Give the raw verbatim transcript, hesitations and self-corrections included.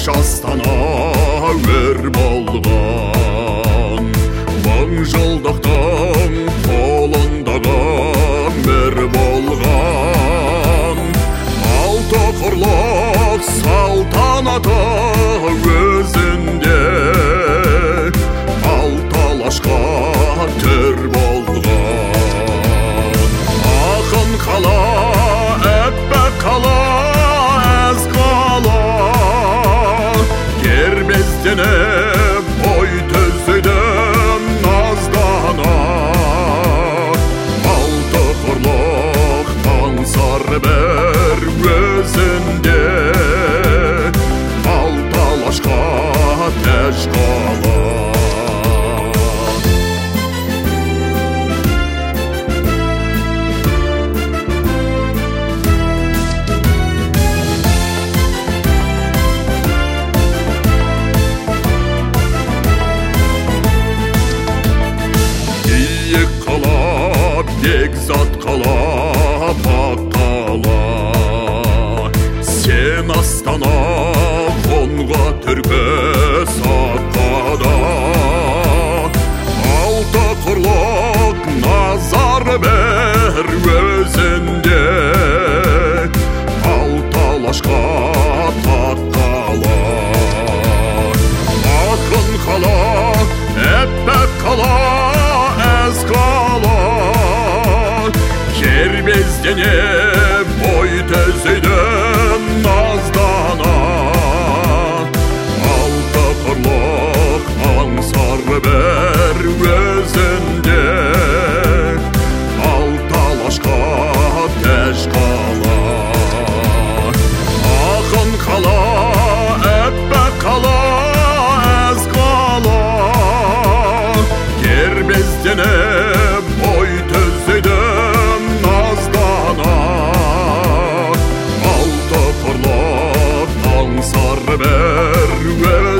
Астана өр болған, мың жылдықтың қолындағы мөр болған. Алты құрлық салтанаты өзінде, алты алашқа төр болған. Ақын қала, әппақ қала, әз қала, кербезденіп бой түзейді наздана. Алты құрлық аңсар бір өзінде, алты алашқа тәж қала. Бекзат қала, пақ қала, сен Астана қонға түркі саққада. Алты құрлық назар бір өзінде, алты алашқа тақ қала. Ақын қала, әппақ қала, әз қала, кербезденіп бой түзейді наздана. Алты құрлық аңсар бір өзінде, алты алашқа тәж қала. Ақын қала, әппақ қала, әз қала, кербезденіп бой түзейді наздана. Алты құрлық аңсар бір